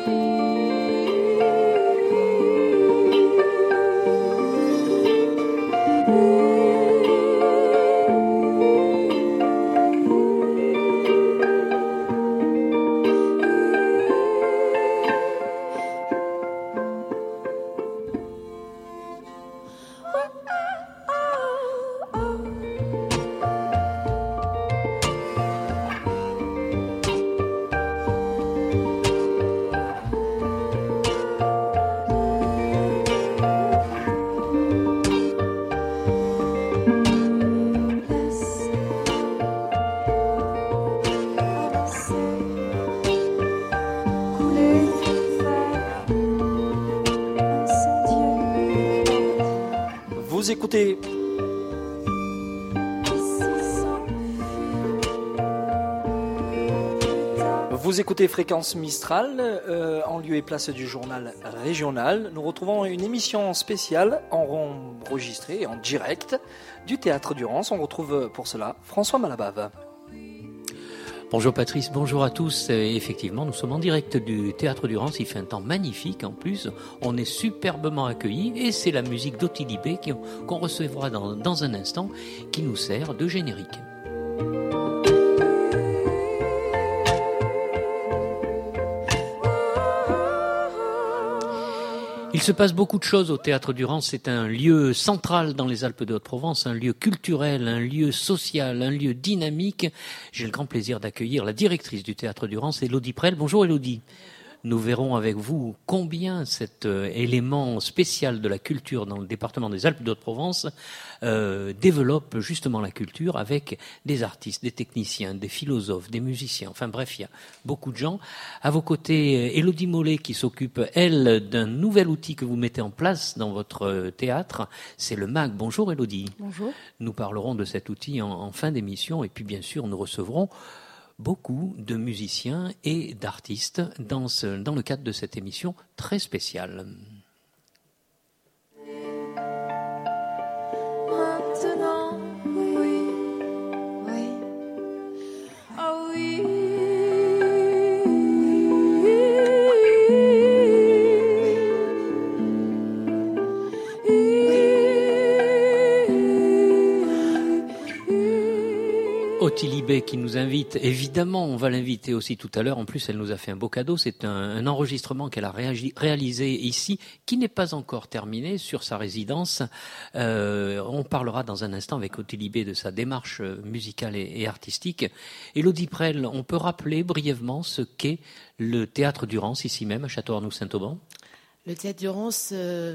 Vous écoutez Fréquence Mistral, en lieu et place du journal régional. Nous retrouvons une émission spéciale enregistrée en direct du Théâtre du Rance. On retrouve pour cela François Malabave. Bonjour Patrice, bonjour à tous. Effectivement, nous sommes en direct du Théâtre du Rance. Il fait un temps magnifique en plus. On est superbement accueillis et c'est la musique d'Ottilibé qu'on recevra dans un instant qui nous sert de générique. Il se passe beaucoup de choses au Théâtre du Rance. C'est un lieu central dans les Alpes de Haute-Provence, un lieu culturel, un lieu social, un lieu dynamique. J'ai le grand plaisir d'accueillir la directrice du Théâtre du Rance, Élodie Prel. Bonjour Élodie. Nous verrons avec vous combien cet élément spécial de la culture dans le département des Alpes de Haute-Provence développe justement la culture avec des artistes, des techniciens, des philosophes, des musiciens. Enfin bref, il y a beaucoup de gens. À vos côtés, Élodie Mollet qui s'occupe, elle, d'un nouvel outil que vous mettez en place dans votre théâtre. C'est le MAG. Bonjour Élodie. Bonjour. Nous parlerons de cet outil en fin d'émission et puis bien sûr nous recevrons beaucoup de musiciens et d'artistes dans le cadre de cette émission très spéciale. Maintenant, oui, oui, oh oui. Ottilibé qui nous invite, évidemment on va l'inviter aussi tout à l'heure, en plus elle nous a fait un beau cadeau, c'est un enregistrement qu'elle a réalisé ici, qui n'est pas encore terminé sur sa résidence. On parlera dans un instant avec Ottilibé de sa démarche musicale et artistique. Élodie Prel, on peut rappeler brièvement ce qu'est le Théâtre du Rance ici même à Château-Arnoux-Saint-Auban? Le Théâtre du Rance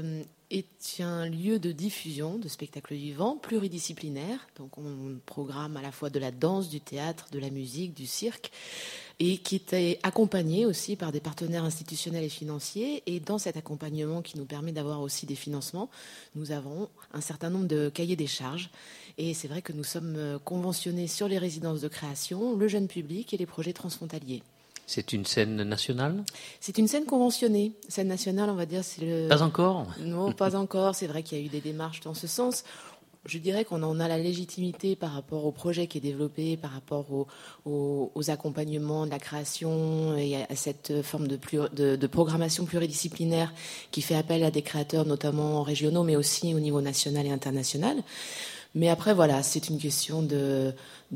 est un lieu de diffusion de spectacles vivants pluridisciplinaires. Donc on programme à la fois de la danse, du théâtre, de la musique, du cirque, et qui est accompagné aussi par des partenaires institutionnels et financiers. Et dans cet accompagnement qui nous permet d'avoir aussi des financements, nous avons un certain nombre de cahiers des charges. Et c'est vrai que nous sommes conventionnés sur les résidences de création, le jeune public et les projets transfrontaliers. C'est une scène nationale? C'est une scène conventionnée. Scène nationale, on va dire, c'est le... Pas encore? Non, pas encore. C'est vrai qu'il y a eu des démarches dans ce sens. Je dirais qu'on en a la légitimité par rapport au projet qui est développé, par rapport aux accompagnements de la création et à cette forme de programmation pluridisciplinaire qui fait appel à des créateurs, notamment régionaux, mais aussi au niveau national et international. Mais après, voilà, c'est une question de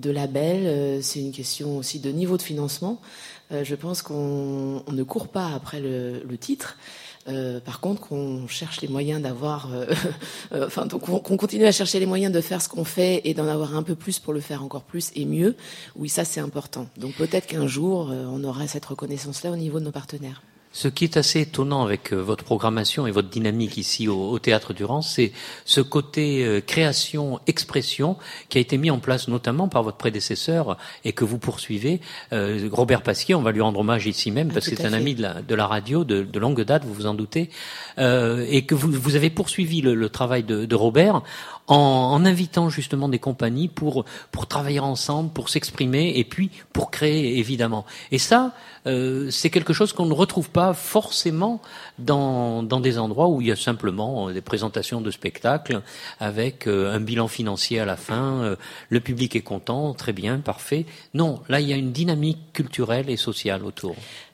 label, c'est une question aussi de niveau de financement. Je pense qu'on ne court pas après le titre. Par contre, qu'on cherche les moyens d'avoir... donc qu'on continue à chercher les moyens de faire ce qu'on fait et d'en avoir un peu plus pour le faire encore plus et mieux. Oui, ça, c'est important. Donc peut-être qu'un jour, on aura cette reconnaissance-là au niveau de nos partenaires. Ce qui est assez étonnant avec votre programmation et votre dynamique ici au Théâtre du Rance, c'est ce côté création, expression qui a été mis en place notamment par votre prédécesseur et que vous poursuivez, Robert Pasquier. On va lui rendre hommage ici même parce que c'est un ami de la radio de longue date, vous vous en doutez, et que vous avez poursuivi le travail de Robert en invitant justement des compagnies pour travailler ensemble, pour s'exprimer et puis pour créer évidemment. Et ça, c'est quelque chose qu'on ne retrouve pas forcément dans des endroits où il y a simplement des présentations de spectacles avec un bilan financier à la fin, le public est content, très bien, parfait. Non, là il y a une dynamique culturelle et sociale autour.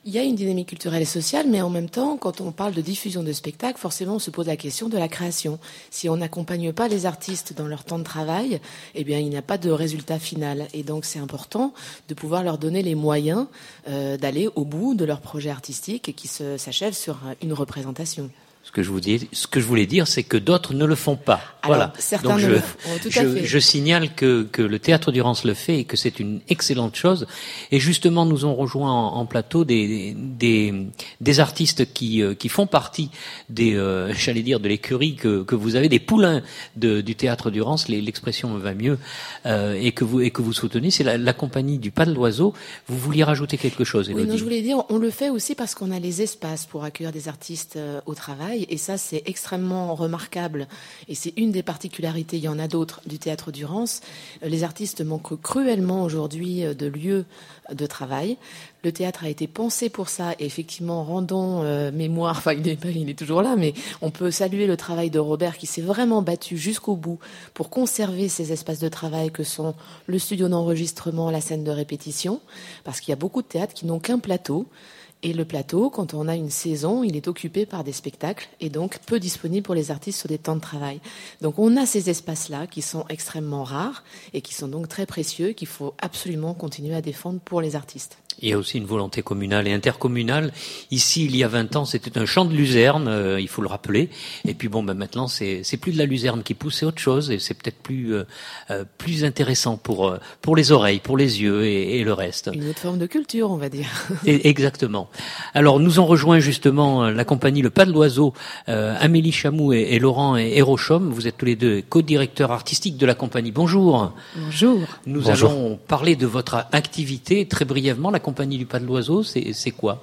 Il y a une dynamique culturelle et sociale, mais en même temps, quand on parle de diffusion de spectacles, forcément, on se pose la question de la création. Si on n'accompagne pas les artistes dans leur temps de travail, eh bien, il n'y a pas de résultat final. Et donc, c'est important de pouvoir leur donner les moyens d'aller au bout de leur projet artistique et qui s'achève sur une représentation. Ce que je voulais dire, c'est que d'autres ne le font pas. Alors, voilà. certains Donc ne le font, tout à fait. je signale que le Théâtre du Rance le fait et que c'est une excellente chose. Et justement, nous ont rejoint en plateau des artistes qui font partie j'allais dire, de l'écurie que vous avez, des poulains du Théâtre du Rance. L'expression me va mieux, et que vous soutenez. C'est la compagnie du Pas de l'Oiseau. Vous vouliez rajouter quelque chose, Élodie? Oui, non, je voulais dire, on le fait aussi parce qu'on a les espaces pour accueillir des artistes au travail. Et ça, c'est extrêmement remarquable. Et c'est une des particularités, il y en a d'autres, du Théâtre du Rance. Les artistes manquent cruellement aujourd'hui de lieux de travail. Le théâtre a été pensé pour ça. Et effectivement, rendons mémoire, enfin, il est toujours là, mais on peut saluer le travail de Robert qui s'est vraiment battu jusqu'au bout pour conserver ces espaces de travail que sont le studio d'enregistrement, la scène de répétition. Parce qu'il y a beaucoup de théâtres qui n'ont qu'un plateau. Et le plateau, quand on a une saison, il est occupé par des spectacles et donc peu disponible pour les artistes sur des temps de travail. Donc on a ces espaces-là qui sont extrêmement rares et qui sont donc très précieux, qu'il faut absolument continuer à défendre pour les artistes. Il y a aussi une volonté communale et intercommunale. Ici, il y a 20 ans, c'était un champ de luzerne, il faut le rappeler. Et puis maintenant, c'est plus de la luzerne qui pousse, c'est autre chose, et c'est peut-être plus intéressant pour les oreilles, pour les yeux et le reste. Une autre forme de culture, on va dire. Exactement. Alors, nous ont rejoint justement la compagnie Le Pas de l'Oiseau, Amélie Chamou et Laurent Hérochom. Vous êtes tous les deux co-directeurs artistiques de la compagnie. Bonjour. Bonjour. Nous allons parler de votre activité très brièvement. La compagnie du Pas de l'Oiseau, c'est quoi?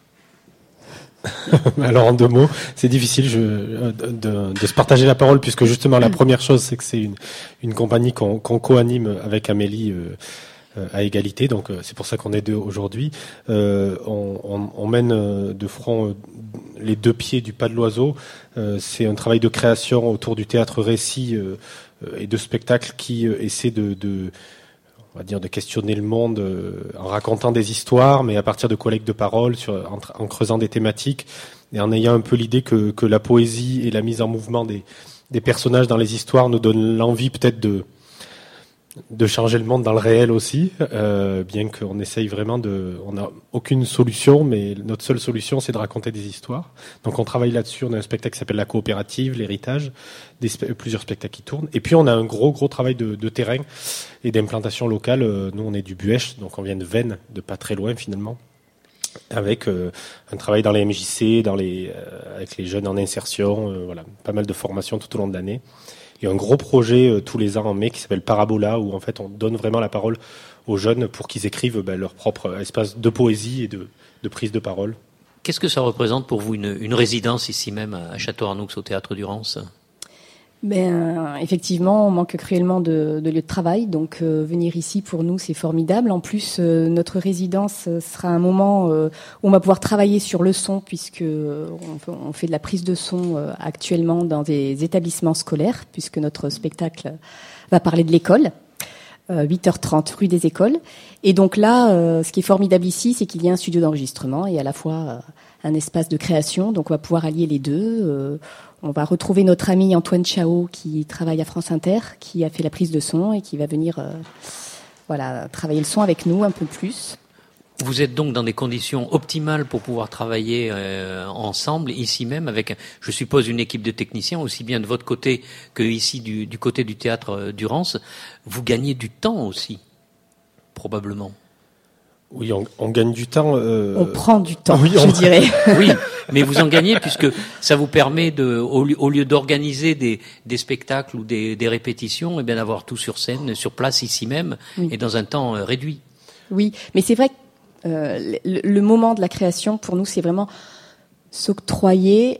Alors en 2 mots, c'est difficile de se partager la parole puisque justement la première chose c'est que c'est une compagnie qu'on co-anime avec Amélie à égalité, donc c'est pour ça qu'on est 2 aujourd'hui. On mène de front les 2 pieds du Pas de l'Oiseau. C'est un travail de création autour du théâtre récit et de spectacle qui essaie on va dire de questionner le monde en racontant des histoires, mais à partir de collectes de paroles, en creusant des thématiques et en ayant un peu l'idée que la poésie et la mise en mouvement des personnages dans les histoires nous donnent l'envie peut-être de changer le monde dans le réel aussi, bien qu'on essaye vraiment on n'a aucune solution, mais notre seule solution c'est de raconter des histoires. Donc on travaille là-dessus, on a un spectacle qui s'appelle La Coopérative, l'héritage, plusieurs spectacles qui tournent, et puis on a un gros travail de terrain et d'implantation locale. Nous on est du Buèche, donc on vient de Vennes, de pas très loin finalement, avec un travail dans les MJC, avec les jeunes en insertion, voilà, pas mal de formations tout au long de l'année. Il y a un gros projet tous les ans en mai qui s'appelle Parabola, où en fait on donne vraiment la parole aux jeunes pour qu'ils écrivent leur propre espace de poésie et de prise de parole. Qu'est-ce que ça représente pour vous une résidence ici même à Château-Arnoux au Théâtre du Rance? Effectivement, on manque cruellement de lieux de travail, donc venir ici pour nous c'est formidable. En plus, notre résidence sera un moment où on va pouvoir travailler sur le son, puisque on fait de la prise de son actuellement dans des établissements scolaires, puisque notre spectacle va parler de l'école. 8h30 rue des Écoles. Et donc là, ce qui est formidable ici, c'est qu'il y a un studio d'enregistrement et à la fois un espace de création. Donc on va pouvoir allier les deux. On va retrouver notre ami Antoine Chao qui travaille à France Inter, qui a fait la prise de son et qui va venir travailler le son avec nous un peu plus. Vous êtes donc dans des conditions optimales pour pouvoir travailler ensemble, ici même, avec, je suppose, une équipe de techniciens, aussi bien de votre côté que ici du côté du Théâtre du Rance. Vous gagnez du temps aussi, probablement. Oui, on gagne du temps. On prend du temps, oui, je dirais. Oui, mais vous en gagnez puisque ça vous permet au lieu d'organiser des spectacles ou des répétitions, et bien d'avoir tout sur scène, sur place ici même, oui, et dans un temps réduit. Oui, mais c'est vrai que le moment de la création, pour nous, c'est vraiment s'octroyer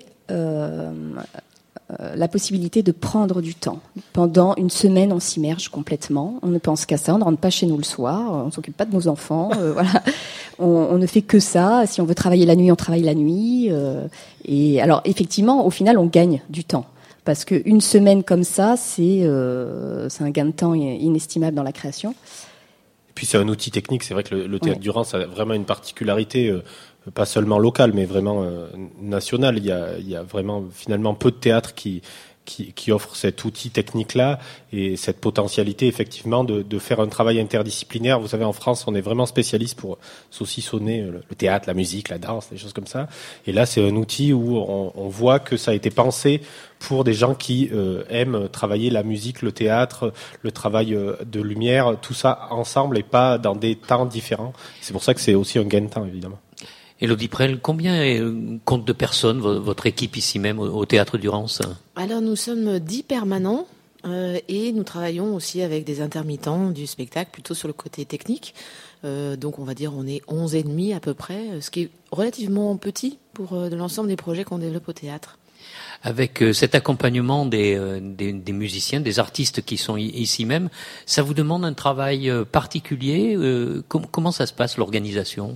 la possibilité de prendre du temps. Pendant une semaine, on s'immerge complètement. On ne pense qu'à ça. On ne rentre pas chez nous le soir. On ne s'occupe pas de nos enfants. Voilà. On ne fait que ça. Si on veut travailler la nuit, on travaille la nuit. Et alors, effectivement, au final, on gagne du temps. Parce qu'une semaine comme ça, c'est un gain de temps inestimable dans la création. Et puis c'est un outil technique, c'est vrai que le Théâtre du Rance a vraiment une particularité. pas seulement local, mais vraiment national. Il y a vraiment finalement peu de théâtres qui offrent cet outil technique-là et cette potentialité effectivement de faire un travail interdisciplinaire. Vous savez, en France, on est vraiment spécialiste pour saucissonner le théâtre, la musique, la danse, des choses comme ça. Et là, c'est un outil où on voit que ça a été pensé pour des gens qui aiment travailler la musique, le théâtre, le travail de lumière, tout ça ensemble et pas dans des temps différents. C'est pour ça que c'est aussi un gain de temps, évidemment. Élodie Prel, combien compte de personnes votre équipe ici même au Théâtre du Rance? Alors nous sommes 10 permanents et nous travaillons aussi avec des intermittents du spectacle, plutôt sur le côté technique. Donc on va dire on est 11 et demi à peu près, ce qui est relativement petit pour de l'ensemble des projets qu'on développe au théâtre. Avec cet accompagnement des musiciens, des artistes qui sont ici même, ça vous demande un travail particulier? Comment ça se passe, l'organisation?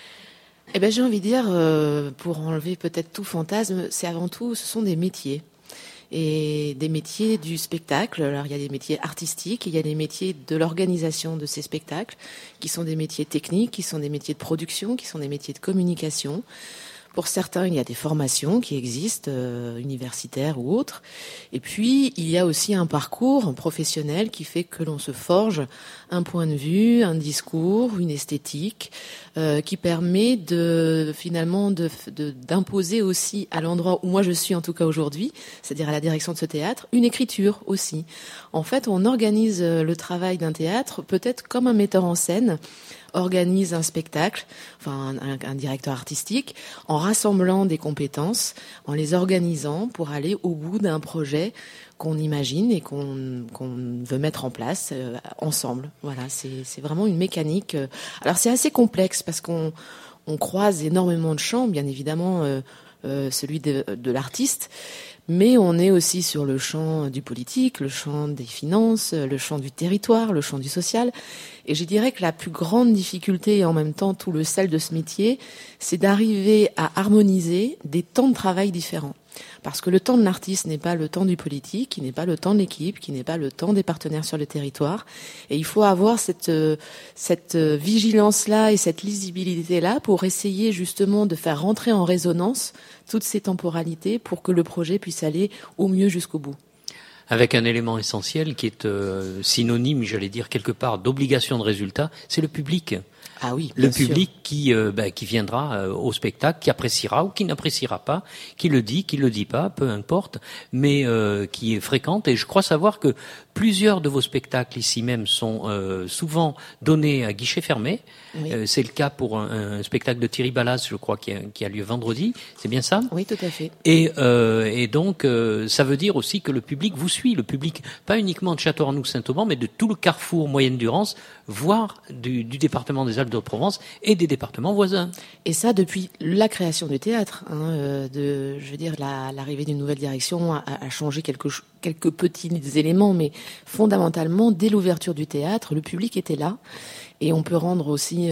Eh ben, j'ai envie de dire, pour enlever peut-être tout fantasme, c'est avant tout, ce sont des métiers. Et des métiers du spectacle. Alors, il y a des métiers artistiques, il y a des métiers de l'organisation de ces spectacles, qui sont des métiers techniques, qui sont des métiers de production, qui sont des métiers de communication. Pour certains, il y a des formations qui existent, universitaires ou autres. Et puis, il y a aussi un parcours professionnel qui fait que l'on se forge un point de vue, un discours, une esthétique, qui permet finalement d'imposer aussi à l'endroit où moi je suis en tout cas aujourd'hui, c'est-à-dire à la direction de ce théâtre, une écriture aussi. En fait, on organise le travail d'un théâtre peut-être comme un metteur en scène organise un spectacle, enfin un directeur artistique, en rassemblant des compétences, en les organisant pour aller au bout d'un projet qu'on imagine et qu'on veut mettre en place ensemble. Voilà, c'est vraiment une mécanique. Alors c'est assez complexe parce qu'on croise énormément de champs, bien évidemment celui de l'artiste, mais on est aussi sur le champ du politique, le champ des finances, le champ du territoire, le champ du social. Et je dirais que la plus grande difficulté et en même temps tout le sel de ce métier, c'est d'arriver à harmoniser des temps de travail différents. Parce que le temps de l'artiste n'est pas le temps du politique, qui n'est pas le temps de l'équipe, qui n'est pas le temps des partenaires sur le territoire. Et il faut avoir cette vigilance-là et cette lisibilité-là pour essayer justement de faire rentrer en résonance toutes ces temporalités pour que le projet puisse aller au mieux jusqu'au bout. Avec un élément essentiel qui est synonyme, j'allais dire quelque part, d'obligation de résultat, c'est le public. Ah oui, le public qui viendra au spectacle, qui appréciera ou qui n'appréciera pas, qui le dit pas, peu importe, mais qui est fréquente. Et je crois savoir que plusieurs de vos spectacles ici même sont souvent donnés à guichet fermé. Oui. C'est le cas pour un spectacle de Thierry Ballas, je crois, qui a lieu vendredi. C'est bien ça? Oui, tout à fait. Et donc, ça veut dire aussi que le public vous suit. Le public, pas uniquement de Château-Arnoux-Saint-Auban, mais de tout le carrefour Moyenne-Durance, voire du département des Alpes-de-Haute-Provence et des départements voisins. Et ça, depuis la création du théâtre, l'arrivée d'une nouvelle direction a changé quelques petits éléments, mais fondamentalement, dès l'ouverture du théâtre, le public était là. Et on peut rendre aussi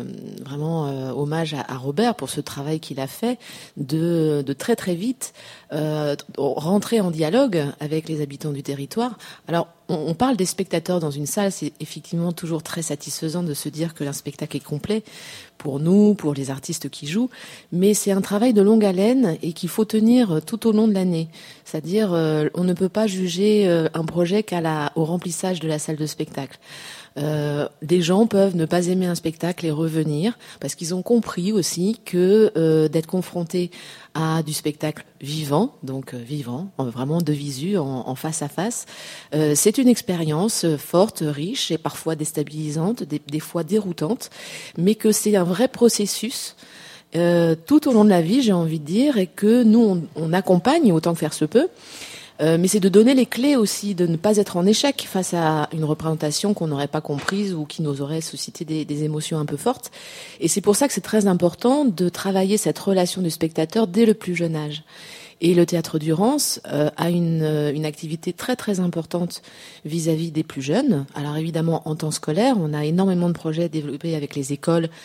hommage à Robert pour ce travail qu'il a fait de très très vite rentrer en dialogue avec les habitants du territoire. Alors on parle des spectateurs dans une salle, c'est effectivement toujours très satisfaisant de se dire que un spectacle est complet pour nous, pour les artistes qui jouent, mais c'est un travail de longue haleine et qu'il faut tenir tout au long de l'année. C'est-à-dire on ne peut pas juger un projet au remplissage de la salle de spectacle. Des gens peuvent ne pas aimer un spectacle et revenir parce qu'ils ont compris aussi que d'être confrontés à du spectacle vivant, vraiment de visu, en face à face, c'est une expérience forte, riche et parfois déstabilisante, des fois déroutante, mais que c'est un vrai processus tout au long de la vie, j'ai envie de dire, et que nous on accompagne autant que faire se peut. Mais c'est de donner les clés aussi, de ne pas être en échec face à une représentation qu'on n'aurait pas comprise ou qui nous aurait suscité des émotions un peu fortes. Et c'est pour ça que c'est très important de travailler cette relation du spectateur dès le plus jeune âge. Et le Théâtre du Rance a une activité très très importante vis-à-vis des plus jeunes. Alors évidemment, en temps scolaire, on a énormément de projets développés avec les écoles,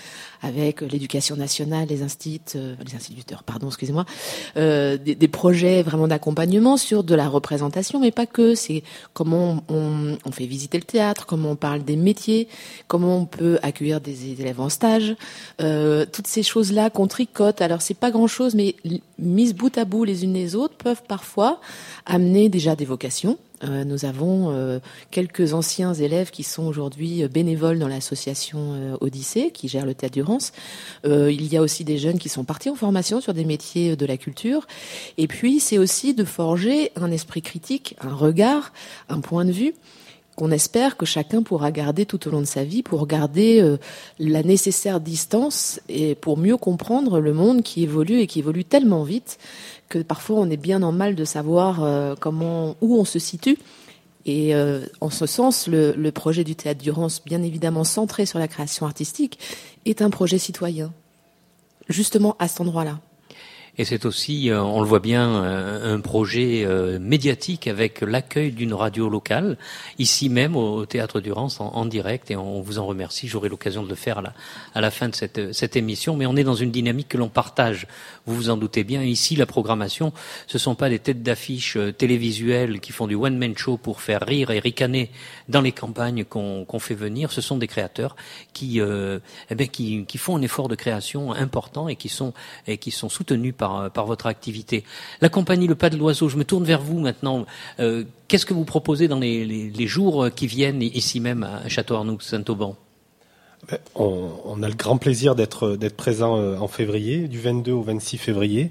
avec l'éducation nationale, les instituteurs, excusez-moi, des projets vraiment d'accompagnement sur de la représentation, mais pas que. C'est comment on fait visiter le théâtre, comment on parle des métiers, comment on peut accueillir des élèves en stage. Toutes ces choses-là qu'on tricote. Alors c'est pas grand-chose, mais mises bout à bout les unes les autres peuvent parfois amener déjà des vocations. Nous avons quelques anciens élèves qui sont aujourd'hui bénévoles dans l'association Odyssée, qui gère le Théâtre du Rance. Il y a aussi des jeunes qui sont partis en formation sur des métiers de la culture. Et puis, c'est aussi de forger un esprit critique, un regard, un point de vue qu'on espère que chacun pourra garder tout au long de sa vie, pour garder la nécessaire distance et pour mieux comprendre le monde qui évolue et qui évolue tellement vite que parfois on est bien en mal de savoir où on se situe. Et en ce sens, le projet du Théâtre du Rance, bien évidemment centré sur la création artistique, est un projet citoyen, justement à cet endroit-là. Et c'est aussi, on le voit bien, un projet médiatique avec l'accueil d'une radio locale, ici même au Théâtre du Rance, en direct, et on vous en remercie. J'aurai l'occasion de le faire à la fin de cette émission, mais on est dans une dynamique que l'on partage, vous vous en doutez bien. Ici, la programmation, ce sont pas des têtes d'affiche télévisuelles qui font du one-man show pour faire rire et ricaner dans les campagnes qu'on fait venir. Ce sont des créateurs qui font un effort de création important et qui sont soutenus par votre activité. La compagnie Le Pas de l'Oiseau, je me tourne vers vous maintenant. Qu'est-ce que vous proposez dans les jours qui viennent ici même à Château-Arnoux, Saint-Auban? On a le grand plaisir d'être présent en février, du 22 au 26 février.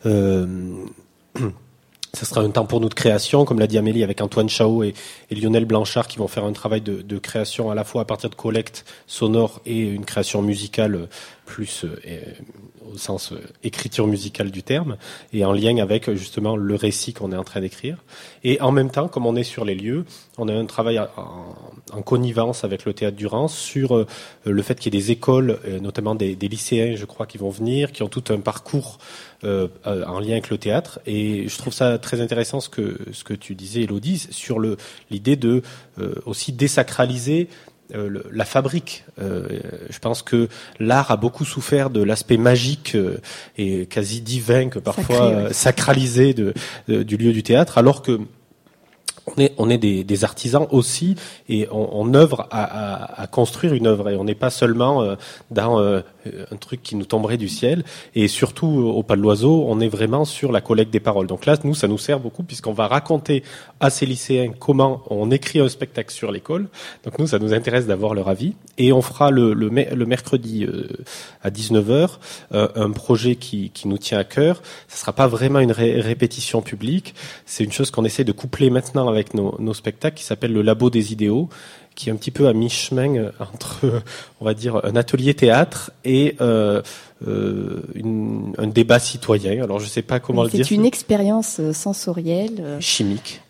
Ça sera un temps pour nous de création, comme l'a dit Amélie, avec Antoine Chao et Lionel Blanchard qui vont faire un travail de création à la fois à partir de collecte sonore et une création musicale plus au sens écriture musicale du terme, et en lien avec justement le récit qu'on est en train d'écrire. Et en même temps, comme on est sur les lieux, on a un travail en connivence avec le Théâtre du Rance sur le fait qu'il y ait des écoles, notamment des lycéens, je crois, qui vont venir, qui ont tout un parcours en lien avec le théâtre. Et je trouve ça très intéressant ce que tu disais, Élodie, sur l'idée de aussi désacraliser la fabrique. Je pense que l'art a beaucoup souffert de l'aspect magique et quasi divin que parfois sacralisé du lieu du théâtre, alors que on est des artisans aussi, et on œuvre à construire une œuvre, et on n'est pas seulement dans un truc qui nous tomberait du ciel. Et surtout au Pas de l'Oiseau, on est vraiment sur la collecte des paroles. Donc là, nous, ça nous sert beaucoup, puisqu'on va raconter à ces lycéens comment on écrit un spectacle sur l'école. Donc nous, ça nous intéresse d'avoir leur avis. Et on fera le mercredi à 19h un projet qui nous tient à cœur. Ça sera pas vraiment une répétition publique, c'est une chose qu'on essaie de coupler maintenant avec nos spectacles, qui s'appelle le Labo des idéaux, qui est un petit peu à mi-chemin entre, on va dire, un atelier théâtre et un débat citoyen. Alors je sais pas comment le dire. C'est une expérience sensorielle, chimique,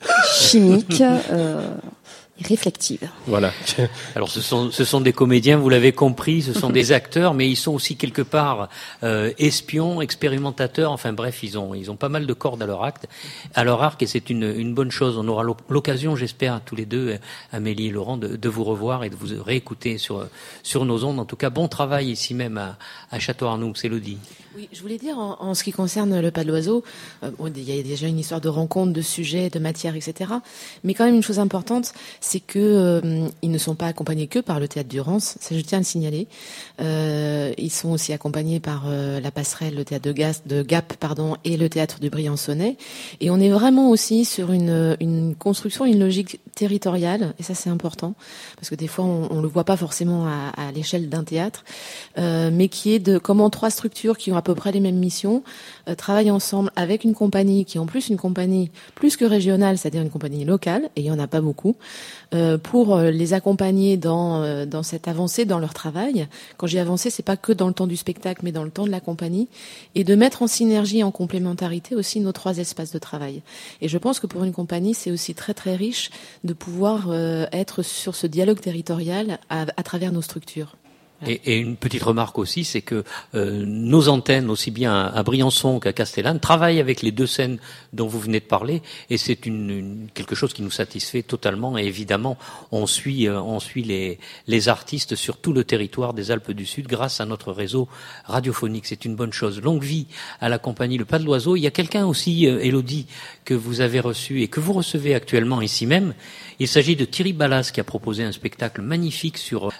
réflexive. Voilà. Alors ce sont des comédiens, vous l'avez compris, ce sont des acteurs, mais ils sont aussi quelque part espions, expérimentateurs. Enfin bref, ils ont pas mal de cordes à leur arc, et c'est une bonne chose. On aura l'occasion, j'espère, tous les deux, Amélie et Laurent, de vous revoir et de vous réécouter sur nos ondes. En tout cas, bon travail ici même à Château-Arnoux. Élodie. Oui, je voulais dire, en ce qui concerne Le Pas de l'Oiseau, il y a déjà une histoire de rencontre, de sujets, de matière, etc. Mais quand même, une chose importante, c'est que ils ne sont pas accompagnés que par le Théâtre du Rance. Ça, je tiens à le signaler. Ils sont aussi accompagnés par la passerelle, le théâtre de Gap, et le théâtre du Briançonnais. Et on est vraiment aussi sur une construction, une logique territoriale. Et ça, c'est important, parce que des fois, on le voit pas forcément à l'échelle d'un théâtre, mais qui est de comment trois structures qui ont à peu près les mêmes missions travaillent ensemble avec une compagnie qui est en plus une compagnie plus que régionale, c'est-à-dire une compagnie locale, et il y en a pas beaucoup, pour les accompagner dans cette avancée dans leur travail. Quand j'ai avancé, c'est pas que dans le temps du spectacle, mais dans le temps de la compagnie, et de mettre en synergie, en complémentarité aussi nos trois espaces de travail. Et je pense que pour une compagnie, c'est aussi très très riche de pouvoir être sur ce dialogue territorial à travers nos structures. Et une petite remarque aussi, c'est que nos antennes, aussi bien à Briançon qu'à Castellane, travaillent avec les deux scènes dont vous venez de parler, et c'est quelque chose qui nous satisfait totalement. Et évidemment, on suit les artistes sur tout le territoire des Alpes du Sud grâce à notre réseau radiophonique. C'est une bonne chose. Longue vie à la compagnie Le Pas de l'Oiseau. Il y a quelqu'un aussi, Élodie, que vous avez reçu et que vous recevez actuellement ici même. Il s'agit de Thierry Ballas qui a proposé un spectacle magnifique sur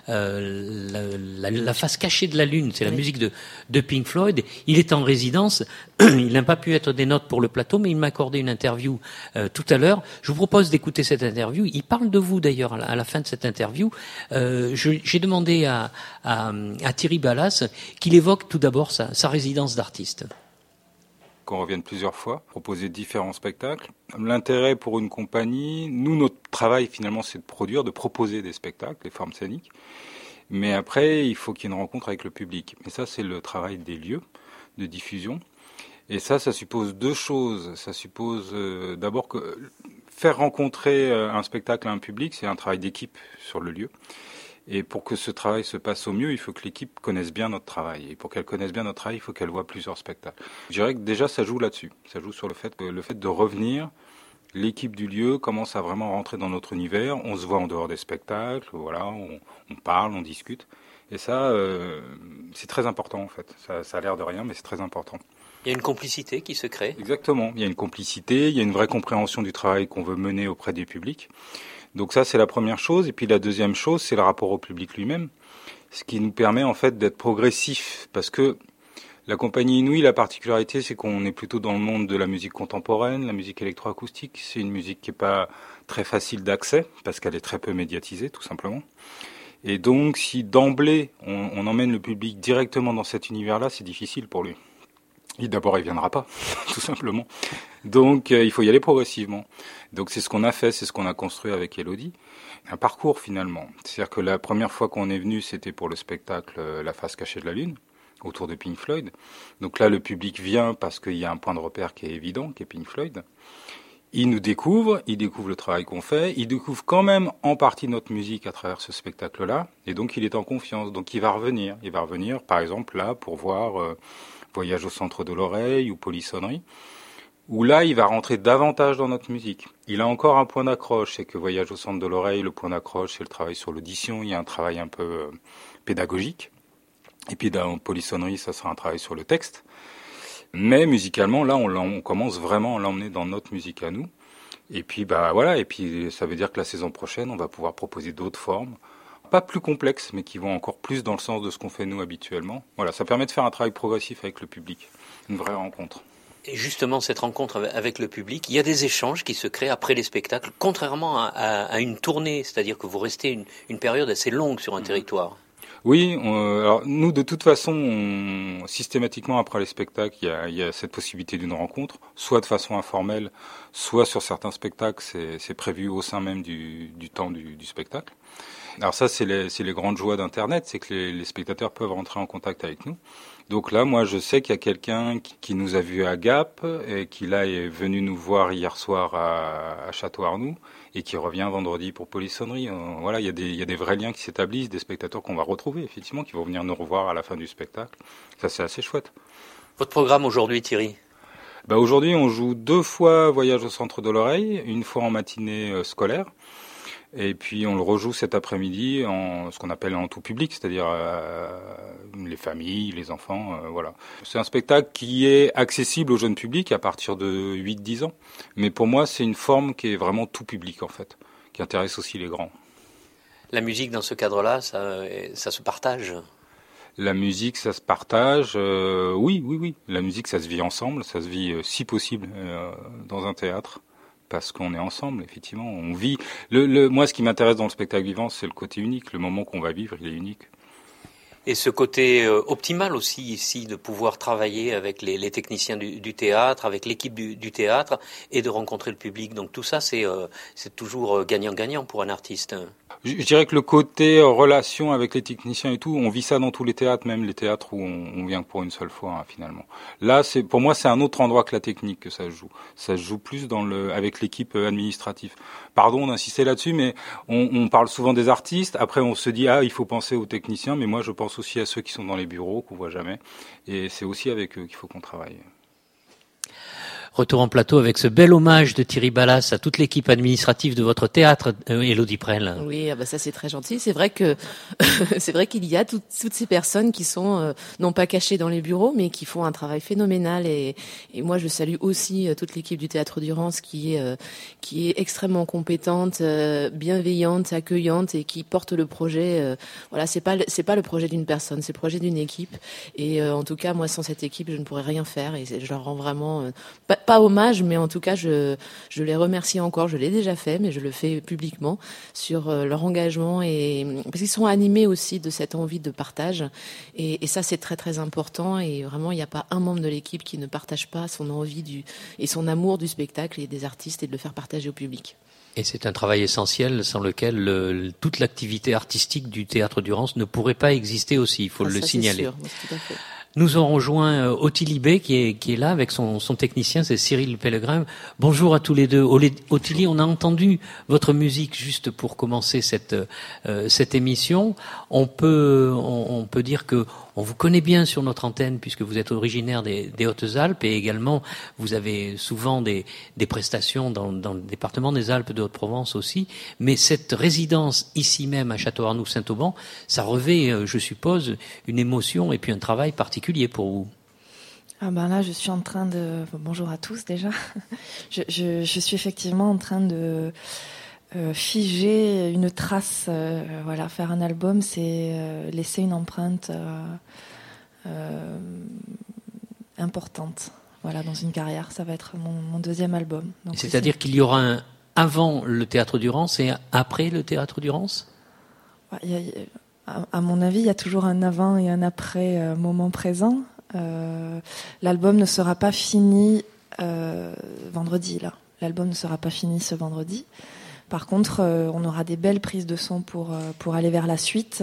la face cachée de la Lune. C'est la musique de Pink Floyd. Il est en résidence. Il n'a pas pu être des notes pour le plateau, mais il m'a accordé une interview tout à l'heure. Je vous propose d'écouter cette interview. Il parle de vous d'ailleurs à la fin de cette interview. J'ai demandé à Thierry Ballas qu'il évoque tout d'abord sa résidence d'artiste. Qu'on revienne plusieurs fois, proposer différents spectacles. L'intérêt pour une compagnie, nous, notre travail finalement, c'est de produire, de proposer des spectacles, des formes scéniques. Mais après, il faut qu'il y ait une rencontre avec le public. Et ça, c'est le travail des lieux de diffusion. Et ça suppose deux choses. Ça suppose d'abord que faire rencontrer un spectacle à un public, c'est un travail d'équipe sur le lieu. Et pour que ce travail se passe au mieux, il faut que l'équipe connaisse bien notre travail. Et pour qu'elle connaisse bien notre travail, il faut qu'elle voit plusieurs spectacles. Je dirais que déjà, ça joue là-dessus. Ça joue sur le fait de revenir, l'équipe du lieu commence à vraiment rentrer dans notre univers. On se voit en dehors des spectacles, voilà, on parle, on discute. Et ça, c'est très important en fait. Ça a l'air de rien, mais c'est très important. Il y a une complicité qui se crée. Exactement. Il y a une complicité, il y a une vraie compréhension du travail qu'on veut mener auprès du public. Donc ça, c'est la première chose. Et puis la deuxième chose, c'est le rapport au public lui-même. Ce qui nous permet en fait d'être progressif. Parce que la compagnie Inouï, la particularité, c'est qu'on est plutôt dans le monde de la musique contemporaine, la musique électroacoustique. C'est une musique qui n'est pas très facile d'accès, parce qu'elle est très peu médiatisée, tout simplement. Et donc, si d'emblée, on emmène le public directement dans cet univers-là, c'est difficile pour lui. D'abord, il viendra pas, tout simplement. Donc, il faut y aller progressivement. Donc, c'est ce qu'on a fait, c'est ce qu'on a construit avec Élodie. Un parcours, finalement. C'est-à-dire que la première fois qu'on est venu, c'était pour le spectacle La face cachée de la Lune, autour de Pink Floyd. Donc là, le public vient parce qu'il y a un point de repère qui est évident, qui est Pink Floyd. Il nous découvre, il découvre le travail qu'on fait, il découvre quand même en partie notre musique à travers ce spectacle-là, et donc il est en confiance. Donc il va revenir. Il va revenir, par exemple, là, pour voir Voyage au centre de l'oreille ou Polissonnerie, où là, il va rentrer davantage dans notre musique. Il a encore un point d'accroche, c'est que Voyage au centre de l'oreille, le point d'accroche, c'est le travail sur l'audition, il y a un travail un peu pédagogique. Et puis dans Polissonnerie, ça sera un travail sur le texte. Mais musicalement, là, on commence vraiment à l'emmener dans notre musique à nous. Et puis, voilà. Et puis, ça veut dire que la saison prochaine, on va pouvoir proposer d'autres formes. Pas plus complexes, mais qui vont encore plus dans le sens de ce qu'on fait nous habituellement. Voilà, ça permet de faire un travail progressif avec le public. Une vraie rencontre. Et justement, cette rencontre avec le public, il y a des échanges qui se créent après les spectacles, contrairement à une tournée, c'est-à-dire que vous restez une période assez longue sur un territoire. Oui, alors nous de toute façon, systématiquement après les spectacles, il y a cette possibilité d'une rencontre, soit de façon informelle, soit sur certains spectacles, c'est prévu au sein même du temps du spectacle. Alors ça, c'est les grandes joies d'Internet, c'est que les spectateurs peuvent rentrer en contact avec nous. Donc là, moi, je sais qu'il y a quelqu'un qui nous a vus à Gap et qui là est venu nous voir hier soir à Château-Arnoux et qui revient vendredi pour Polissonnerie. Voilà, il y a des vrais liens qui s'établissent, des spectateurs qu'on va retrouver effectivement, qui vont venir nous revoir à la fin du spectacle. Ça, c'est assez chouette. Votre programme aujourd'hui, Thierry ? Aujourd'hui, on joue 2 fois Voyage au centre de l'oreille, une fois en matinée scolaire. Et puis on le rejoue cet après-midi en ce qu'on appelle en tout public, c'est-à-dire les familles, les enfants, voilà. C'est un spectacle qui est accessible au jeune public à partir de 8-10 ans. Mais pour moi, c'est une forme qui est vraiment tout public en fait, qui intéresse aussi les grands. La musique dans ce cadre-là, ça se partage ? La musique, ça se partage, oui. La musique, ça se vit ensemble, ça se vit si possible dans un théâtre. Parce qu'on est ensemble, effectivement, on vit. Moi, ce qui m'intéresse dans le spectacle vivant, c'est le côté unique. Le moment qu'on va vivre, il est unique. Et ce côté optimal aussi ici, de pouvoir travailler avec les techniciens du théâtre, avec l'équipe du théâtre, et de rencontrer le public. Donc tout ça, c'est toujours gagnant-gagnant pour un artiste. Je dirais que le côté relation avec les techniciens et tout, on vit ça dans tous les théâtres, même les théâtres où on vient que pour une seule fois, hein, finalement. Là, pour moi, c'est un autre endroit que la technique que ça se joue. Ça se joue plus avec l'équipe administrative. Pardon d'insister là-dessus, mais on parle souvent des artistes. Après, on se dit, il faut penser aux techniciens, mais moi, je pense aussi à ceux qui sont dans les bureaux, qu'on voit jamais. Et c'est aussi avec eux qu'il faut qu'on travaille. Retour en plateau avec ce bel hommage de Thierry Ballas à toute l'équipe administrative de votre théâtre, Élodie Prel. Oui, ça c'est très gentil. C'est vrai que c'est vrai qu'il y a toutes ces personnes qui sont non pas cachées dans les bureaux, mais qui font un travail phénoménal. Et moi, je salue aussi toute l'équipe du Théâtre du Rance qui est extrêmement compétente, bienveillante, accueillante et qui porte le projet. Voilà, c'est pas le projet d'une personne, c'est le projet d'une équipe. Et en tout cas, moi, sans cette équipe, je ne pourrais rien faire. Et je leur rends vraiment pas hommage, mais en tout cas, je les remercie encore. Je l'ai déjà fait, mais je le fais publiquement sur leur engagement parce qu'ils sont animés aussi de cette envie de partage. Et ça, c'est très très important. Et vraiment, il n'y a pas un membre de l'équipe qui ne partage pas son envie et son amour du spectacle et des artistes et de le faire partager au public. Et c'est un travail essentiel sans lequel toute l'activité artistique du Théâtre du Rance ne pourrait pas exister aussi. Il faut le signaler. Sûr, tout à fait. Nous aurons rejoint Ottilie B qui est là avec son technicien, c'est Cyril Pellegrin. Bonjour à tous les deux. Ottilie, on a entendu votre musique juste pour commencer cette émission. On peut dire que on vous connaît bien sur notre antenne puisque vous êtes originaire des Hautes-Alpes et également vous avez souvent des prestations dans le département des Alpes de Haute-Provence aussi. Mais cette résidence ici même à Château-Arnoux-Saint-Auban, ça revêt, je suppose, une émotion et puis un travail particulier pour vous. Là, je suis en train de... Bonjour à tous déjà. Je suis effectivement en train de figer une trace. Faire un album, c'est laisser une empreinte importante. Dans une carrière. Ça va être mon deuxième album. Donc, c'est-à-dire qu'il y aura un avant le Théâtre du Rance et après le Théâtre du Rance ? À mon avis, il y a toujours un avant et un après moment présent. L'album ne sera pas fini vendredi, là. L'album ne sera pas fini ce vendredi. Par contre, on aura des belles prises de son pour aller vers la suite,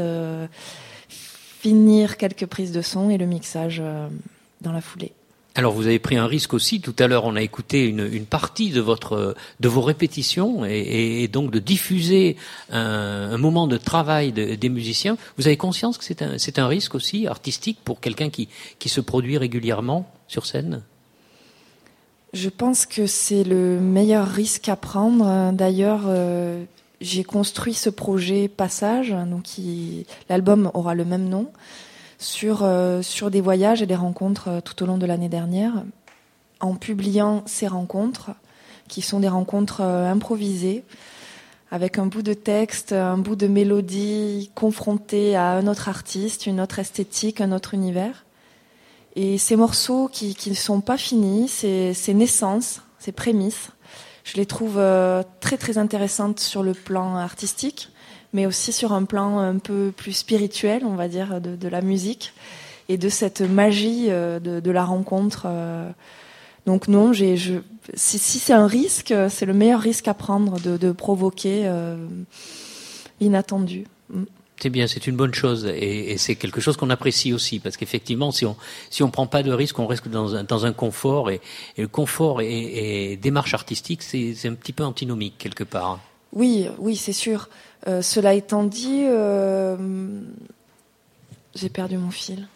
finir quelques prises de son et le mixage dans la foulée. Alors vous avez pris un risque aussi. Tout à l'heure, on a écouté une partie de vos répétitions et donc de diffuser un moment de travail des musiciens. Vous avez conscience que c'est un risque aussi artistique pour quelqu'un qui se produit régulièrement sur scène ? Je pense que c'est le meilleur risque à prendre. D'ailleurs, j'ai construit ce projet Passage, donc l'album aura le même nom, sur des voyages et des rencontres tout au long de l'année dernière, en publiant ces rencontres, qui sont des rencontres improvisées, avec un bout de texte, un bout de mélodie confronté à un autre artiste, une autre esthétique, un autre univers. Et ces morceaux qui ne sont pas finis, ces naissances, ces prémices, je les trouve très très intéressantes sur le plan artistique, mais aussi sur un plan un peu plus spirituel, on va dire, de la musique et de cette magie de la rencontre. Donc non, si c'est un risque, c'est le meilleur risque à prendre de provoquer l'inattendu. C'est bien, c'est une bonne chose et c'est quelque chose qu'on apprécie aussi parce qu'effectivement, si on prend pas de risque, on reste dans un confort et le confort et démarche artistique, c'est un petit peu antinomique quelque part. Oui, c'est sûr. Cela étant dit, j'ai perdu mon fil.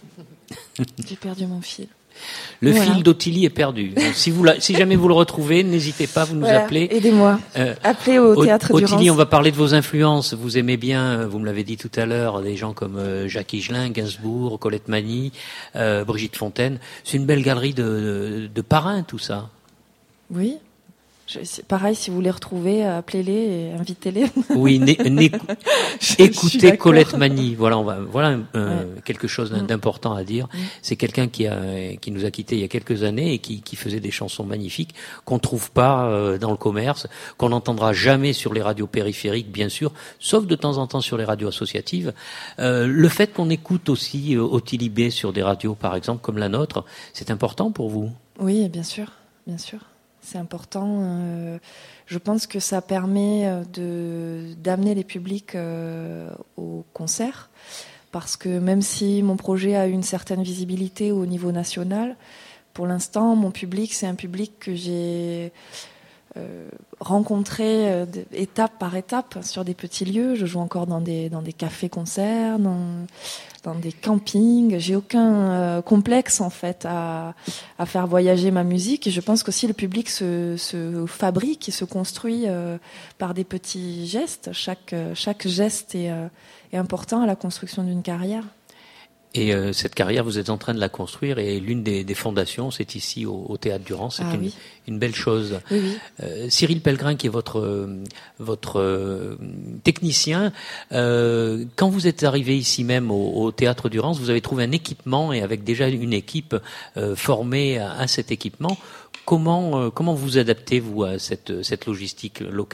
Le fil d'Ottilie est perdu. Donc, si jamais vous le retrouvez, n'hésitez pas, vous nous appelez. Aidez-moi. Appelez au Théâtre du Rance. Ottilie, on va parler de vos influences. Vous aimez bien, vous me l'avez dit tout à l'heure, des gens comme Jacques Higelin, Gainsbourg, Colette Mani, Brigitte Fontaine. C'est une belle galerie de parrains, tout ça. Oui. C'est pareil, si vous les retrouvez, appelez-les et invitez-les. Oui, écoutez Colette Mani. Voilà, quelque chose d'important à dire. C'est quelqu'un qui nous a quittés il y a quelques années et qui faisait des chansons magnifiques qu'on trouve pas dans le commerce, qu'on n'entendra jamais sur les radios périphériques, bien sûr, sauf de temps en temps sur les radios associatives. Le fait qu'on écoute aussi Ottilie B sur des radios, par exemple, comme la nôtre, c'est important pour vous? Oui, bien sûr, bien sûr. C'est important. Je pense que ça permet d'amener les publics au concert, parce que même si mon projet a une certaine visibilité au niveau national, pour l'instant, mon public, c'est un public que j'ai rencontré étape par étape sur des petits lieux. Je joue encore dans des cafés-concerts, dans des campings. J'ai aucun complexe en fait à faire voyager ma musique. Et je pense qu'aussi le public se fabrique et se construit par des petits gestes. Chaque geste est important à la construction d'une carrière. Et cette carrière, vous êtes en train de la construire, et l'une des fondations, c'est ici au Théâtre du Rance. C'est une belle chose. Oui. Cyril Pellegrin, qui est votre technicien, quand vous êtes arrivé ici même au Théâtre du Rance, vous avez trouvé un équipement, et avec déjà une équipe formée à cet équipement. Comment vous adaptez-vous à cette logistique locale ?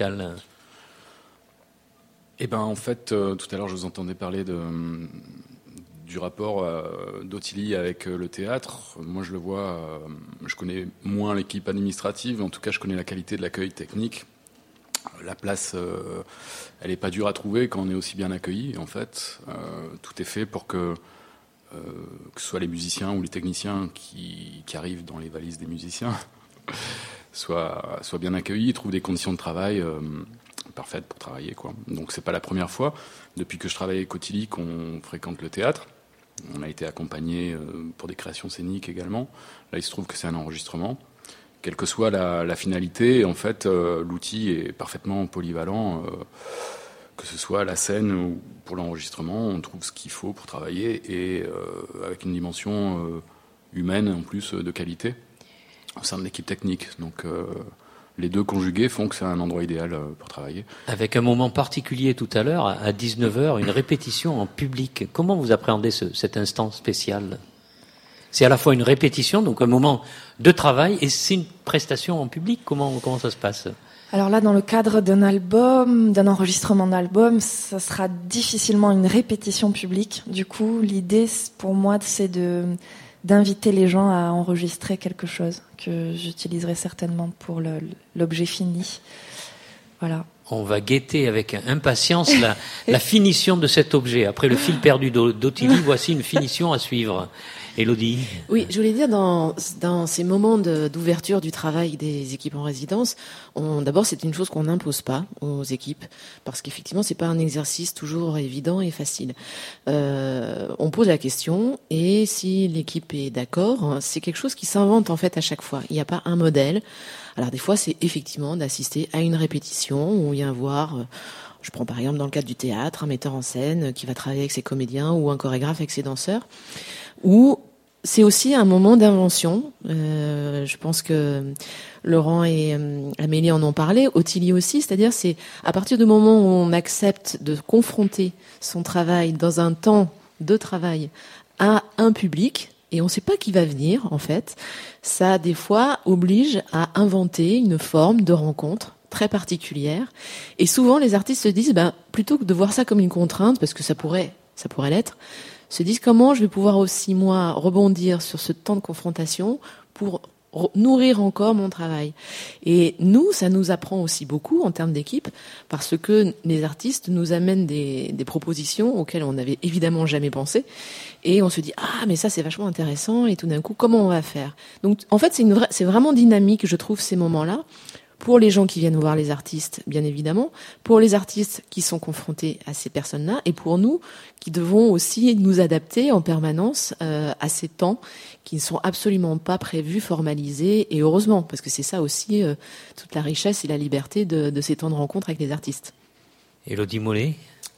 Eh ben, en fait, tout à l'heure, je vous entendais parler du rapport d'Ottilie avec le théâtre. Moi, je le vois, je connais moins l'équipe administrative, en tout cas, je connais la qualité de l'accueil technique. La place, elle n'est pas dure à trouver quand on est aussi bien accueilli, en fait. Tout est fait pour que ce soit les musiciens ou les techniciens qui arrivent dans les valises des musiciens soient bien accueillis, trouvent des conditions de travail parfaites pour travailler, quoi. Donc, c'est pas la première fois, depuis que je travaille avec Ottilie, qu'on fréquente le théâtre. On a été accompagné pour des créations scéniques également. Là, il se trouve que c'est un enregistrement. Quelle que soit la finalité, en fait, l'outil est parfaitement polyvalent. Que ce soit la scène ou pour l'enregistrement, on trouve ce qu'il faut pour travailler, et avec une dimension humaine en plus de qualité au sein de l'équipe technique. Donc, les deux conjugués font que c'est un endroit idéal pour travailler. Avec un moment particulier tout à l'heure, à 19h, une répétition en public. Comment vous appréhendez cet instant spécial ? C'est à la fois une répétition, donc un moment de travail, et c'est une prestation en public. Comment ça se passe ? Alors là, dans le cadre d'un enregistrement d'album, ça sera difficilement une répétition publique. Du coup, l'idée pour moi, c'est d'inviter les gens à enregistrer quelque chose que j'utiliserai certainement pour l'objet fini. Voilà. On va guetter avec impatience la finition de cet objet. Après le fil perdu d'Ottilie, voici une finition à suivre. Élodie ? Oui, je voulais dire, dans ces moments d'ouverture du travail des équipes en résidence, d'abord, c'est une chose qu'on n'impose pas aux équipes, parce qu'effectivement, c'est pas un exercice toujours évident et facile. On pose la question, et si l'équipe est d'accord, c'est quelque chose qui s'invente en fait à chaque fois. Il n'y a pas un modèle. Alors des fois, c'est effectivement d'assister à une répétition où il y a je prends par exemple dans le cadre du théâtre, un metteur en scène qui va travailler avec ses comédiens, ou un chorégraphe avec ses danseurs, ou c'est aussi un moment d'invention. Je pense que Laurent et Amélie en ont parlé, Ottilie aussi, c'est-à-dire c'est à partir du moment où on accepte de confronter son travail dans un temps de travail à un public, et on ne sait pas qui va venir en fait, ça des fois oblige à inventer une forme de rencontre très particulière. Et souvent les artistes se disent, plutôt que de voir ça comme une contrainte, parce que ça pourrait l'être, se disent comment je vais pouvoir aussi, moi, rebondir sur ce temps de confrontation pour nourrir encore mon travail. Et nous, ça nous apprend aussi beaucoup en termes d'équipe, parce que les artistes nous amènent des propositions auxquelles on n'avait évidemment jamais pensé, et on se dit mais ça c'est vachement intéressant, et tout d'un coup comment on va faire. Donc en fait c'est vraiment dynamique, je trouve, ces moments-là, pour les gens qui viennent voir les artistes, bien évidemment, pour les artistes qui sont confrontés à ces personnes-là, et pour nous qui devons aussi nous adapter en permanence à ces temps qui ne sont absolument pas prévus, formalisés, et heureusement, parce que c'est ça aussi toute la richesse et la liberté de ces temps de rencontre avec les artistes. Élodie Mollet ?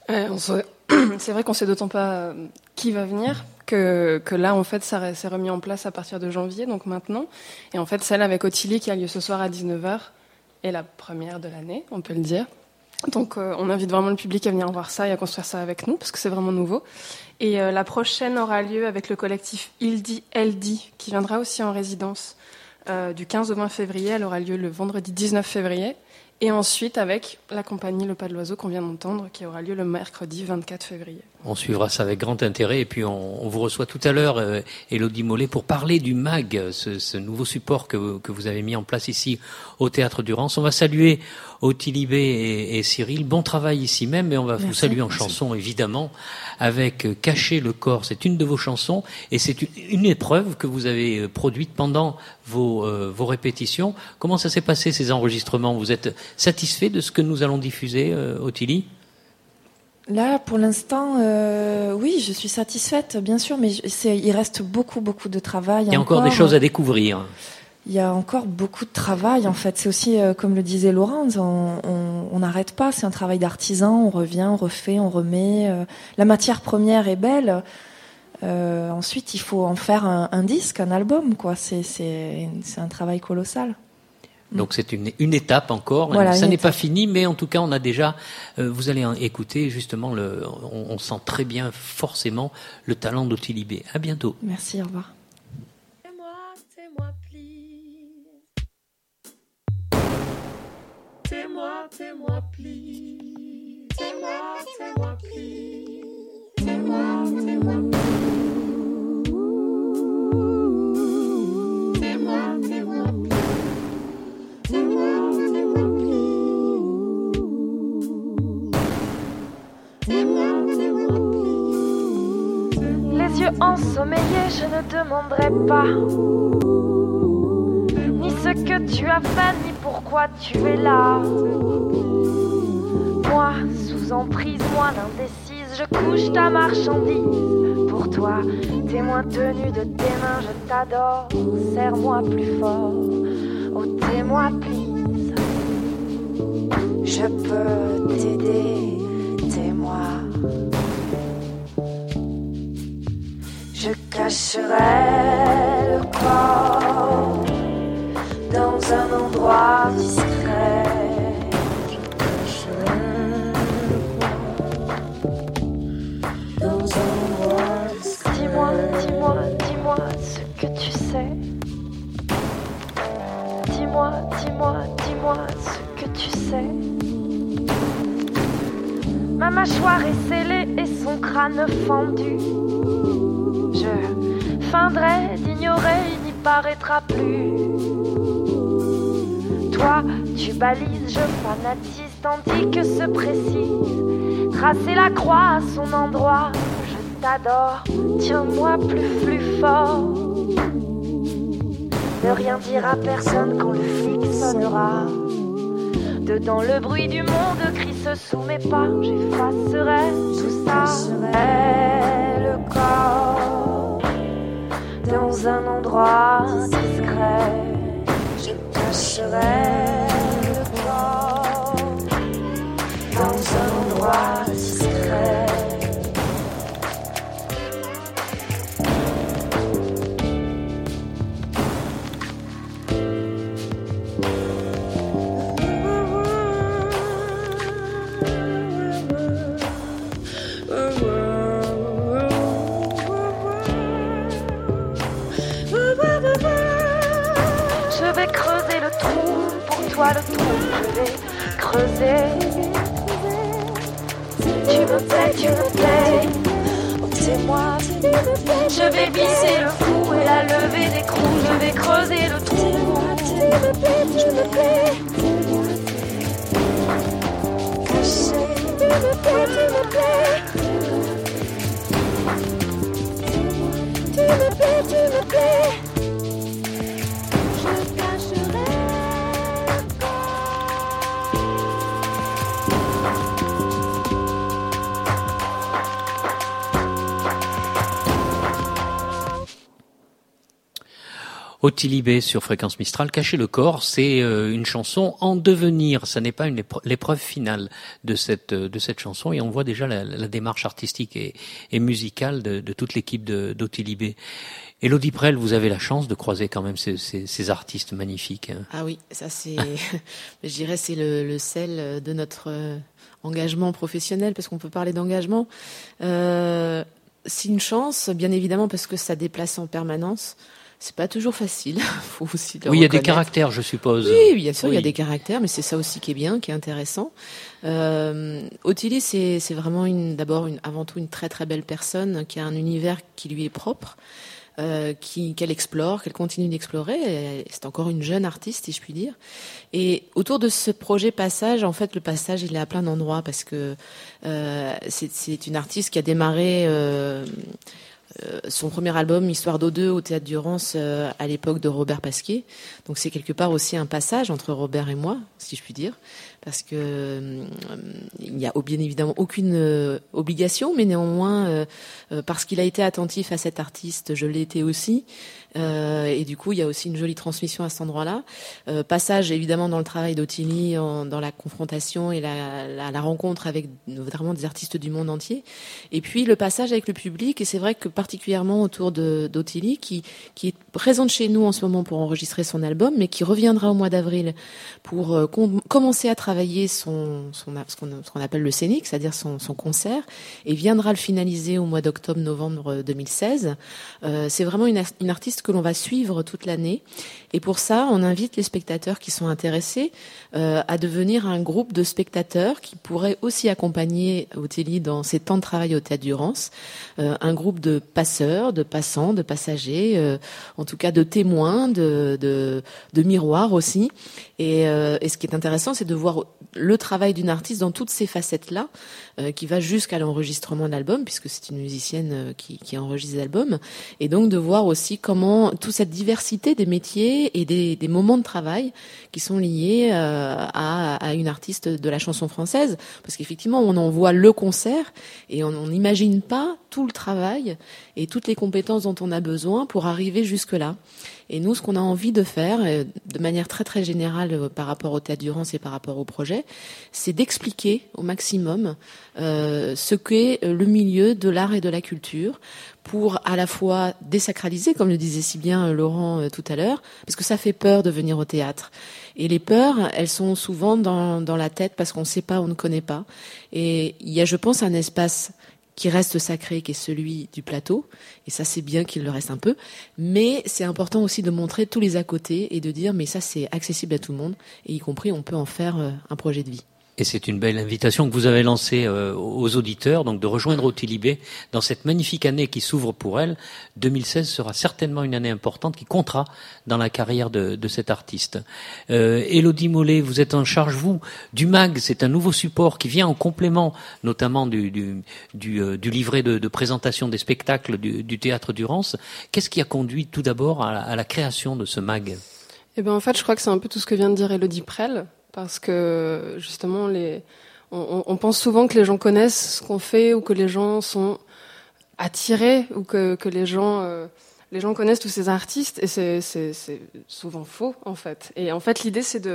C'est vrai qu'on ne sait d'autant pas qui va venir que là, en fait, ça s'est remis en place à partir de janvier, donc maintenant. Et en fait, celle avec Ottilie qui a lieu ce soir à 19h est la première de l'année, on peut le dire. Donc on invite vraiment le public à venir voir ça et à construire ça avec nous, parce que c'est vraiment nouveau. Et la prochaine aura lieu avec le collectif Ildi Eldi, qui viendra aussi en résidence du 15 au 20 février. Elle aura lieu le vendredi 19 février. Et ensuite avec la compagnie Le Pas de l'Oiseau qu'on vient d'entendre, qui aura lieu le mercredi 24 février. On suivra ça avec grand intérêt et puis on vous reçoit tout à l'heure, Élodie Mollet, pour parler du MAG, ce nouveau support que vous avez mis en place ici au Théâtre du Rance. On va saluer Ottilie B et Cyril. Bon travail ici même et on va vous saluer en chanson évidemment avec Cacher le corps. C'est une de vos chansons et c'est une épreuve que vous avez produite pendant vos répétitions. Comment ça s'est passé ces enregistrements? Vous êtes satisfait de ce que nous allons diffuser, Ottilie? Là, pour l'instant, oui, je suis satisfaite, bien sûr, mais il reste beaucoup de travail. Il y a encore des choses à découvrir. Il y a encore beaucoup de travail, en fait. C'est aussi, comme le disait Laurence, on n'arrête pas. C'est un travail d'artisan. On revient, on refait, on remet. La matière première est belle. Ensuite, il faut en faire un disque, un album, quoi. C'est un travail colossal. Donc c'est une étape encore. Voilà, ça n'est pas fini, mais en tout cas on a déjà. Vous allez écouter justement on sent très bien forcément le talent d'Ottilie B. À bientôt. Merci, au revoir. T'es-moi, please. T'es-moi, please. T'es-moi, please. T'es-moi, please. Les yeux ensommeillés, je ne demanderai pas ni ce que tu as fait, ni pourquoi tu es là. Moi, sous emprise, moi l'indécise, je couche ta marchandise. Pour toi, témoin tenu de tes mains, je t'adore. Serre-moi plus fort, oh t'es-moi please. Je peux t'aider, t'es-moi. Je cacherai le corps dans un endroit discret. Je cacherai le corps dans un endroit discret. Dis-moi ce que tu sais. Dis-moi ce que tu sais. Ma mâchoire est scellée et son crâne fendu. Je feindrai d'ignorer, il n'y paraîtra plus. Toi, tu balises, je fanatise, tandis que se précise. Tracer la croix à son endroit, je t'adore. Tiens-moi plus fort. Ne rien dire à personne quand le flic sonnera. Dedans le bruit du monde crisse sous mes pas. J'effacerai tout ça. Le corps dans un endroit discret. Je cacherai le corps dans un endroit discret. Le trou, je vais creuser. Tu me plais, oh t'es-moi. Je vais visser le fou et la lever d'écrou. Je vais creuser le trou. Tu me plais. Caché, tu me plais. Tu me plais. Ottilie B sur Fréquence Mistral, Cacher le corps, c'est une chanson en devenir. Ça n'est pas l'épreuve finale de cette chanson, et on voit déjà la démarche artistique et musicale de toute l'équipe d'Ottilie B. Élodie Prel, vous avez la chance de croiser quand même ces artistes magnifiques. Ah oui, ça c'est, je dirais, c'est le sel de notre engagement professionnel, parce qu'on peut parler d'engagement. C'est une chance, bien évidemment, parce que ça déplace en permanence. C'est pas toujours facile. Faut aussi le Oui, il y a des reconnaître. caractères, je suppose. Oui, bien sûr, il y a Oui. des caractères, mais c'est ça aussi qui est bien, qui est intéressant. Ottilie, c'est vraiment avant tout une très très belle personne qui a un univers qui lui est propre. Qu'elle explore, qu'elle continue d'explorer. C'est encore une jeune artiste, si je puis dire. Et autour de ce projet Passage, en fait, le Passage, il est à plein d'endroits parce que c'est une artiste qui a démarré son premier album, Histoire d'O2, au Théâtre du Rance, à l'époque de Robert Pasquier. Donc c'est quelque part aussi un passage entre Robert et moi, si je puis dire, parce que il n'y a bien évidemment aucune obligation, mais néanmoins, parce qu'il a été attentif à cet artiste, je l'ai été aussi. Et du coup, il y a aussi une jolie transmission à cet endroit-là. Passage, évidemment, dans le travail d'Ottilie, dans la confrontation et la rencontre avec vraiment des artistes du monde entier. Et puis, le passage avec le public. Et c'est vrai que particulièrement autour d'Ottilie, qui est présente chez nous en ce moment pour enregistrer son album, mais qui reviendra au mois d'avril pour commencer à travailler ce qu'on appelle le scénique, c'est-à-dire son concert, et viendra le finaliser au mois d'octobre-novembre 2016. C'est vraiment une artiste que l'on va suivre toute l'année. Et pour ça, on invite les spectateurs qui sont intéressés à devenir un groupe de spectateurs qui pourraient aussi accompagner Ottilie dans ses temps de travail au Théâtre du Rance. Un groupe de passeurs, de passants, de passagers, en tout cas de témoins, de miroirs aussi. Et ce qui est intéressant, c'est de voir le travail d'une artiste dans toutes ces facettes-là, qui va jusqu'à l'enregistrement de l'album, puisque c'est une musicienne qui enregistre des albums, et donc de voir aussi comment toute cette diversité des métiers et des moments de travail qui sont liés à une artiste de la chanson française, parce qu'effectivement on en voit le concert et on n'imagine pas tout le travail et toutes les compétences dont on a besoin pour arriver jusque-là. Et nous, ce qu'on a envie de faire, de manière très très générale par rapport au Théâtre du Rance et par rapport au projet, c'est d'expliquer au maximum ce qu'est le milieu de l'art et de la culture, pour à la fois désacraliser, comme le disait si bien Laurent tout à l'heure, parce que ça fait peur de venir au théâtre. Et les peurs, elles sont souvent dans la tête parce qu'on ne sait pas, on ne connaît pas. Et il y a, je pense, un espace qui reste sacré, qui est celui du plateau. Et ça, c'est bien qu'il le reste un peu. Mais c'est important aussi de montrer tous les à côté et de dire, mais ça, c'est accessible à tout le monde. Et y compris, on peut en faire un projet de vie. Et c'est une belle invitation que vous avez lancée aux auditeurs, donc de rejoindre Ottilie B dans cette magnifique année qui s'ouvre pour elle. 2016 sera certainement une année importante qui comptera dans la carrière de cet artiste. Élodie Mollet, vous êtes en charge, vous, du MAG. C'est un nouveau support qui vient en complément, notamment du livret de présentation des spectacles du Théâtre du Rance. Qu'est-ce qui a conduit tout d'abord à la création de ce MAG ? Eh ben, en fait, je crois que c'est un peu tout ce que vient de dire Élodie Prel. Parce que justement, on pense souvent que les gens connaissent ce qu'on fait ou que les gens sont attirés ou que les gens connaissent tous ces artistes, et c'est souvent faux en fait. Et en fait, l'idée c'est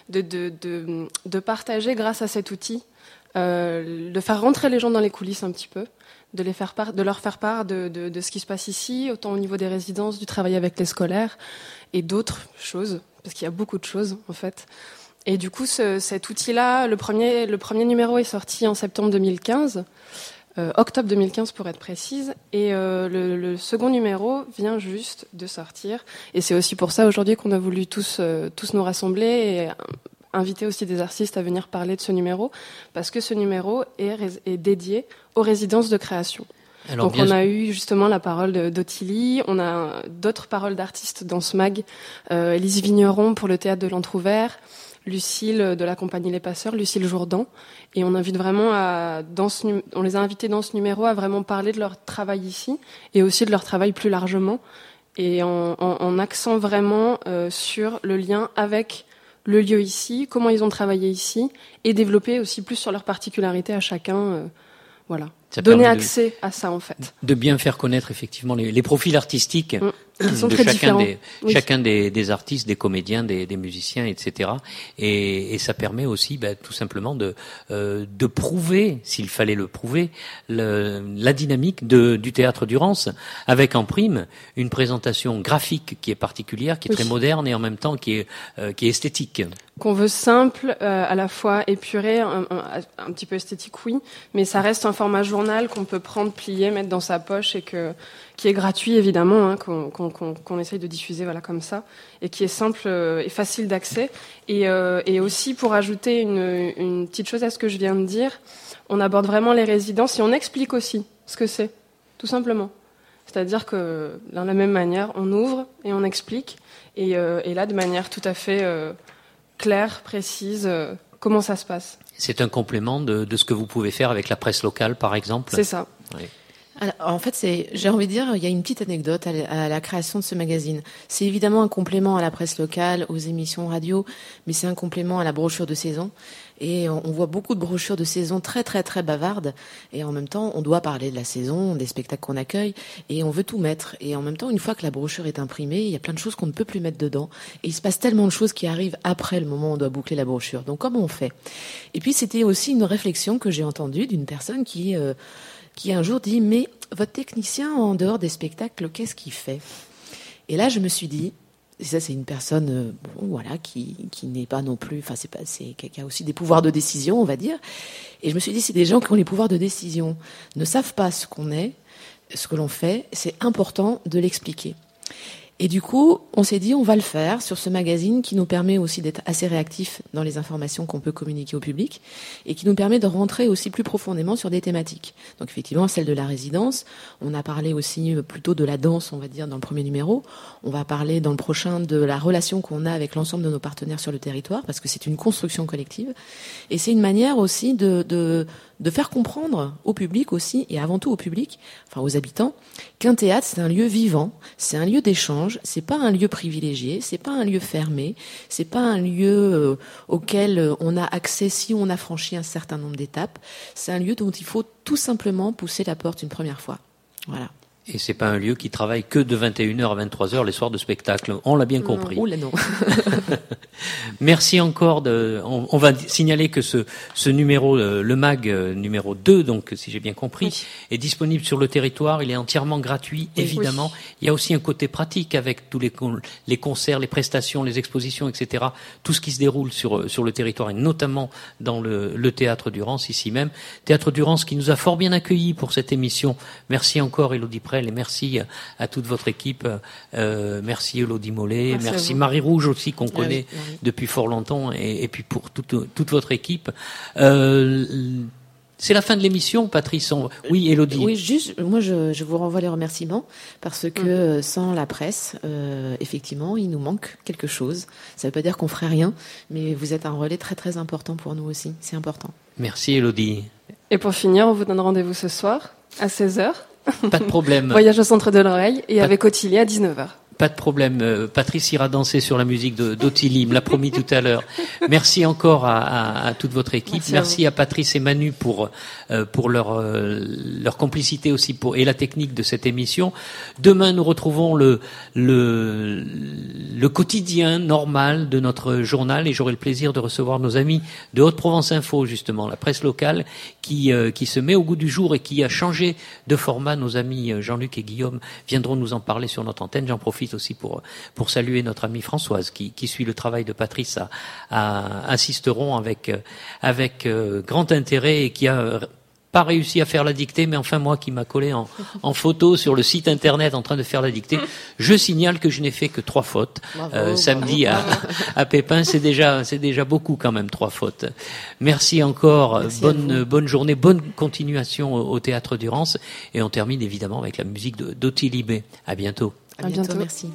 de partager grâce à cet outil, de faire rentrer les gens dans les coulisses un petit peu, de leur faire part de ce qui se passe ici, autant au niveau des résidences, du travail avec les scolaires et d'autres choses, parce qu'il y a beaucoup de choses en fait. Et du coup, cet outil-là, le premier numéro est sorti en septembre 2015, octobre 2015 pour être précise, et le second numéro vient juste de sortir. Et c'est aussi pour ça aujourd'hui qu'on a voulu tous nous rassembler et inviter aussi des artistes à venir parler de ce numéro, parce que ce numéro est dédié aux résidences de création. Alors, donc on a eu justement la parole d'Ottilie, on a d'autres paroles d'artistes dans ce mag, Élise Vigneron pour le Théâtre de l'Entrouvert, Lucille de la compagnie Les Passeurs, Lucille Jourdan, et on invite vraiment on les a invités dans ce numéro à vraiment parler de leur travail ici et aussi de leur travail plus largement, et en accent vraiment sur le lien avec le lieu ici, comment ils ont travaillé ici, et développer aussi plus sur leurs particularités à chacun, voilà. Donner accès à ça en fait. De bien faire connaître effectivement les profils artistiques qui sont de très différents. Chacun des artistes, des comédiens, des musiciens, etc. Et ça permet aussi tout simplement de prouver, s'il fallait le prouver, la dynamique du Théâtre du Rance, avec en prime une présentation graphique qui est particulière, qui est très moderne et en même temps qui est esthétique. Qu'on veut simple, à la fois épuré, un petit peu esthétique, oui, mais ça reste un format journal qu'on peut prendre, plier, mettre dans sa poche et qui est gratuit évidemment, hein, qu'on essaye de diffuser voilà comme ça, et qui est simple et facile d'accès. Et aussi pour ajouter une petite chose à ce que je viens de dire, on aborde vraiment les résidences et on explique aussi ce que c'est, tout simplement. C'est-à-dire que de la même manière, on ouvre et on explique, et là de manière tout à fait claire, précise, comment ça se passe. C'est un complément de ce que vous pouvez faire avec la presse locale, par exemple. C'est ça. Oui. Alors, en fait, j'ai envie de dire, il y a une petite anecdote à la création de ce magazine. C'est évidemment un complément à la presse locale, aux émissions radio, mais c'est un complément à la brochure de saison. Et on voit beaucoup de brochures de saison très très très bavardes. Et en même temps, on doit parler de la saison, des spectacles qu'on accueille, et on veut tout mettre. Et en même temps, une fois que la brochure est imprimée, il y a plein de choses qu'on ne peut plus mettre dedans. Et il se passe tellement de choses qui arrivent après le moment où on doit boucler la brochure. Donc comment on fait? Et puis c'était aussi une réflexion que j'ai entendue d'une personne qui un jour dit « Mais votre technicien, en dehors des spectacles, qu'est-ce qu'il fait ?» Et là, je me suis dit, et ça c'est une personne qui n'est pas non plus, c'est qui a aussi des pouvoirs de décision, on va dire. Et je me suis dit, c'est des gens qui ont les pouvoirs de décision, ne savent pas ce qu'on est, ce que l'on fait, c'est important de l'expliquer. Et du coup, on s'est dit, on va le faire sur ce magazine qui nous permet aussi d'être assez réactifs dans les informations qu'on peut communiquer au public et qui nous permet de rentrer aussi plus profondément sur des thématiques. Donc effectivement, celle de la résidence. On a parlé aussi plutôt de la danse, on va dire, dans le premier numéro. On va parler dans le prochain de la relation qu'on a avec l'ensemble de nos partenaires sur le territoire parce que c'est une construction collective. Et c'est une manière aussi de faire comprendre au public aussi, et avant tout au public, enfin aux habitants, qu'un théâtre c'est un lieu vivant, c'est un lieu d'échange, c'est pas un lieu privilégié, c'est pas un lieu fermé, c'est pas un lieu auquel on a accès si on a franchi un certain nombre d'étapes, c'est un lieu dont il faut tout simplement pousser la porte une première fois. Voilà. Et c'est pas un lieu qui travaille que de 21h à 23h les soirs de spectacle. On l'a bien compris. Oula, non. Merci encore on va signaler que ce numéro, le MAG numéro 2, donc, si j'ai bien compris, oui, est disponible sur le territoire. Il est entièrement gratuit, évidemment. Oui. Il y a aussi un côté pratique avec tous les concerts, les prestations, les expositions, etc. Tout ce qui se déroule sur le territoire et notamment dans le Théâtre du Rance, ici même. Théâtre du Rance qui nous a fort bien accueillis pour cette émission. Merci encore, Élodie Prel, et merci à toute votre équipe. Merci Élodie Mollet, merci Marie Rouge aussi qu'on connaît depuis fort longtemps, et puis pour toute votre équipe. C'est la fin de l'émission, Patrice. Oui, Élodie. Oui, juste, moi je vous renvoie les remerciements parce que sans la presse, effectivement, il nous manque quelque chose. Ça ne veut pas dire qu'on ferait rien, mais vous êtes un relais très très important pour nous aussi. C'est important. Merci Élodie. Et pour finir, on vous donne rendez-vous ce soir à 16h. Pas de problème. Voyage au centre de l'oreille et avec Ottilie à 19h. Pas de problème. Patrice ira danser sur la musique d'Ottilie, il me l'a promis tout à l'heure. Merci encore à toute votre équipe. Merci à Patrice et Manu pour leur complicité aussi et la technique de cette émission. Demain, nous retrouvons le quotidien normal de notre journal et j'aurai le plaisir de recevoir nos amis de Haute-Provence Info, justement, la presse locale qui se met au goût du jour et qui a changé de format. Nos amis Jean-Luc et Guillaume viendront nous en parler sur notre antenne. J'en profite aussi pour saluer notre amie Françoise qui suit le travail de Patrice assisteront avec grand intérêt et qui a pas réussi à faire la dictée, mais enfin moi qui m'a collé en photo sur le site internet en train de faire la dictée, je signale que je n'ai fait que 3 fautes. Samedi à Pépin, c'est déjà beaucoup quand même 3 fautes. Merci encore, bonne journée, bonne continuation au Théâtre du Rance et on termine évidemment avec la musique d'Ottilie B. À bientôt. À bientôt, merci.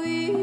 vie.